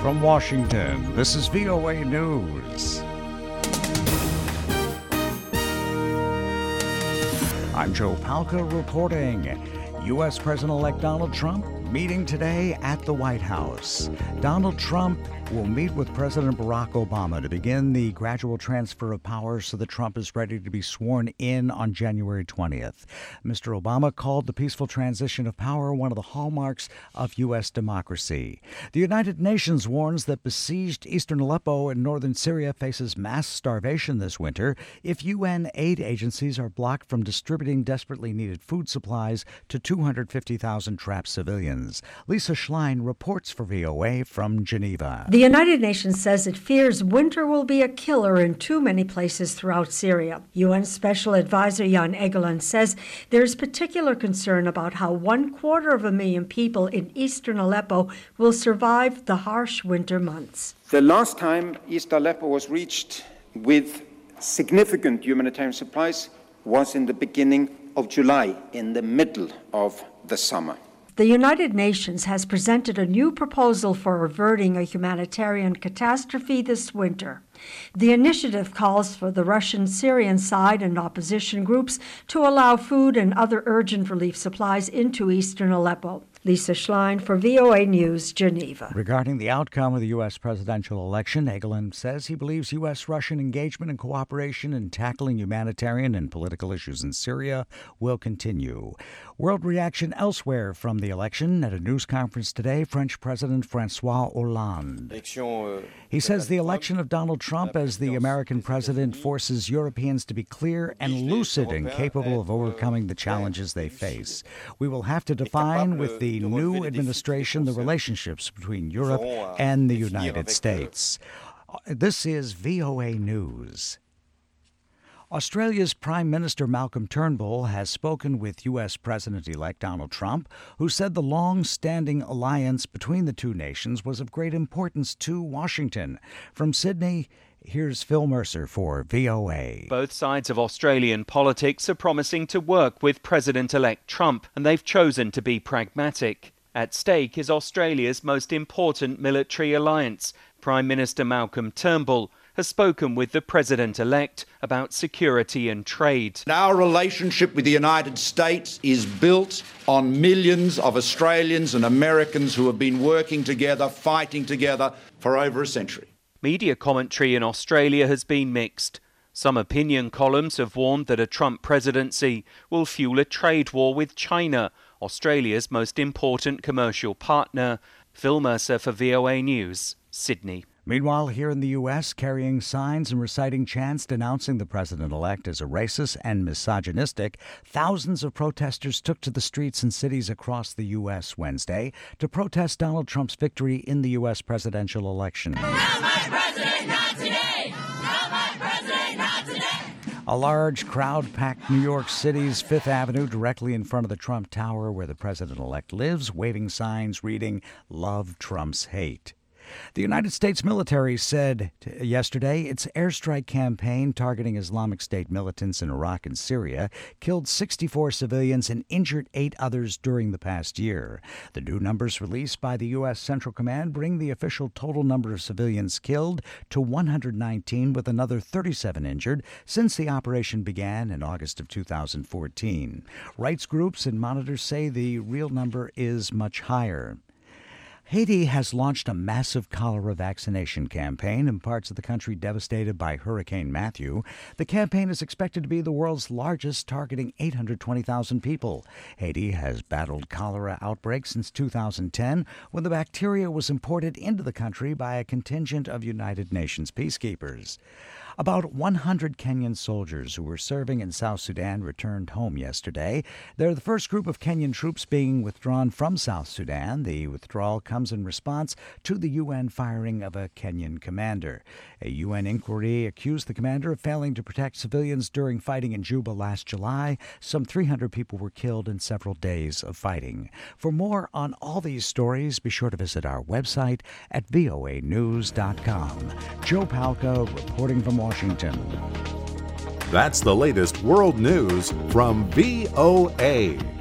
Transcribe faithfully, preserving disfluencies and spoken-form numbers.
From Washington, this is V O A News. I'm Joe Palca reporting. U S. President-elect Donald Trump meeting today at the White House. Donald Trump will meet with President Barack Obama to begin the gradual transfer of power so that Trump is ready to be sworn in on January twentieth. Mister Obama called the peaceful transition of power one of the hallmarks of U S democracy. The United Nations warns that besieged eastern Aleppo in northern Syria faces mass starvation this winter if U N aid agencies are blocked from distributing desperately needed food supplies to two hundred fifty thousand trapped civilians. Lisa Schlein reports for V O A from Geneva. The United Nations says it fears winter will be a killer in too many places throughout Syria. U N Special Advisor Jan Egeland says there is particular concern about how one quarter of a million people in eastern Aleppo will survive the harsh winter months. The last time East Aleppo was reached with significant humanitarian supplies was in the beginning of July, in the middle of the summer. The United Nations has presented a new proposal for averting a humanitarian catastrophe this winter. The initiative calls for the Russian-Syrian side and opposition groups to allow food and other urgent relief supplies into eastern Aleppo. Lisa Schlein for V O A News, Geneva. Regarding the outcome of the U S presidential election, Egeland says he believes U S-Russian engagement and cooperation in tackling humanitarian and political issues in Syria will continue. World reaction elsewhere from the election. At a news conference today, French President Francois Hollande. He says the election of Donald Trump as the American president forces Europeans to be clear and lucid and capable of overcoming the challenges they face. We will have to define with the new administration the relationships between Europe and the United States. This is V O A News. Australia's Prime Minister Malcolm Turnbull has spoken with U S. President-elect Donald Trump, who said the long-standing alliance between the two nations was of great importance to Washington. From Sydney, here's Phil Mercer for V O A. Both sides of Australian politics are promising to work with President-elect Trump, and they've chosen to be pragmatic. At stake is Australia's most important military alliance. Prime Minister Malcolm Turnbull has spoken with the President-elect about security and trade. Our relationship with the United States is built on millions of Australians and Americans who have been working together, fighting together for over a century. Media commentary in Australia has been mixed. Some opinion columns have warned that a Trump presidency will fuel a trade war with China, Australia's most important commercial partner. Phil Mercer for V O A News, Sydney. Meanwhile, here in the U S, carrying signs and reciting chants denouncing the president-elect as a racist and misogynistic, thousands of protesters took to the streets in cities across the U S Wednesday to protest Donald Trump's victory in the U S presidential election. Not my president, not today! Not my president, not today! A large crowd packed New York City's Fifth Avenue directly in front of the Trump Tower where the president-elect lives, waving signs reading, "Love Trump's Hate." The United States military said t- yesterday its airstrike campaign targeting Islamic State militants in Iraq and Syria killed sixty-four civilians and injured eight others during the past year. The new numbers released by the U S. Central Command bring the official total number of civilians killed to one hundred nineteen, with another thirty-seven injured since the operation began in August of two thousand fourteen. Rights groups and monitors say the real number is much higher. Haiti has launched a massive cholera vaccination campaign in parts of the country devastated by Hurricane Matthew. The campaign is expected to be the world's largest, targeting eight hundred twenty thousand people. Haiti has battled cholera outbreaks since two thousand ten, when the bacteria was imported into the country by a contingent of United Nations peacekeepers. About one hundred Kenyan soldiers who were serving in South Sudan returned home yesterday. They're the first group of Kenyan troops being withdrawn from South Sudan. The withdrawal comes in response to the U N firing of a Kenyan commander. A U N inquiry accused the commander of failing to protect civilians during fighting in Juba last July. Some three hundred people were killed in several days of fighting. For more on all these stories, be sure to visit our website at V O A news dot com. Joe Palca reporting from Washington. That's the latest world news from V O A.